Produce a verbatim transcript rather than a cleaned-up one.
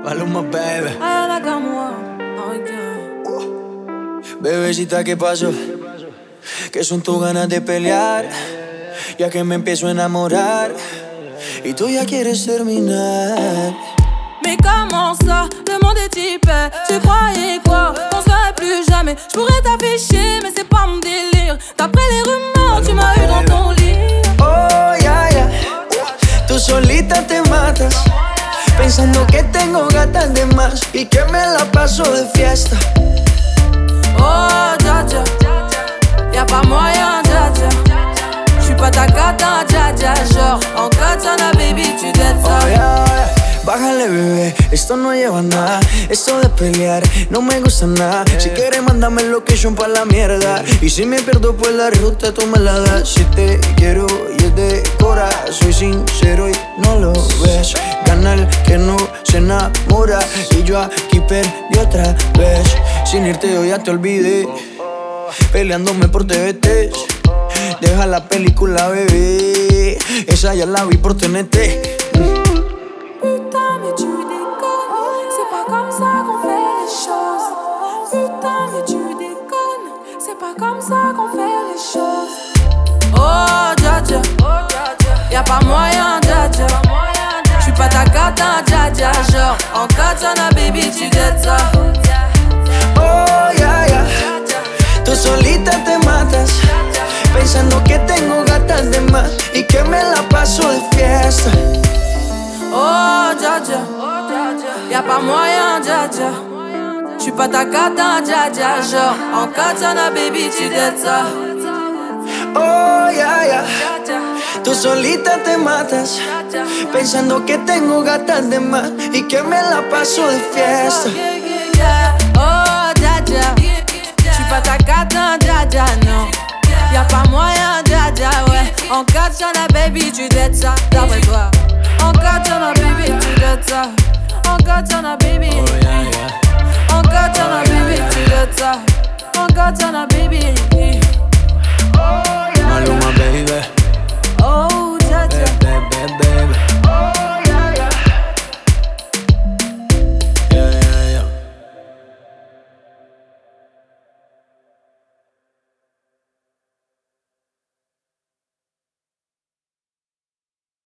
Maluma, baby. Ay, la moi. Oh, yeah. Bebecita, ¿qué pasó? Que son tus ganas de pelear, ya que me empiezo a enamorar y tú ya quieres terminar. Mais comment ça, le monde est hyper. Tu croyais quoi, qu'on serait plus jamais. J'pourrais t'afficher, mais c'est pas mon délire. D'après les rumeurs, tu m'as eu dans ton lit. Oh, ya, ya, tú solita te matas, pensando que tengo gatas de más y que me la paso de fiesta. Oh, dja dja, y'a pas moyen, dja dja. J'suis pas ta cata, dja dja. Genre, en katana, baby, tu dettes ça. Oh, yeah, yeah. Bájale, bebé, esto no lleva nada. Esto de pelear no me gusta nada. Si quieres, mándame location pa' la mierda. Y si me pierdo, pues la ruta tú me la das. Si te quiero y es de cora, soy sincero y no lo ves. Gana el que no se enamora. Y yo aquí perdí otra vez. Sin irte yo ya te olvidé, peleándome por T V T. Deja la película, bebé, esa ya la vi por T N T. Putain, mais tu déconnes, c'est pas comme ça qu'on fait les choses. Putain, mais tu déconnes, c'est pas comme ça qu'on fait les choses. Oh, dja dja, y'a pas moyen, dja dja. J'suis pas ta cata, dja dja. Genre, en katana, baby, tu dettes ça. Oh, ya, ya, tú solita te matas, pensando que tengo gatas de más y que me la paso de fiesta. Oh, dja dja, y'a pas moyen, dja dja. J'suis pas ta cata, dja dja. Genre, en katana, baby, tu dettes ça. Oh, ya, ya, tú solita te matas, pensando que tengo gatas de más y que me la paso de fiesta. Oh, dja dja, j'suis pas ta cata, dja dja, non. Y'a pas moyen, dja dja, ouais. En katana, baby, tu dettes ça. D'après toi. En katana, baby, tu dettes ça. En katana, baby. Oh, yeah, yeah.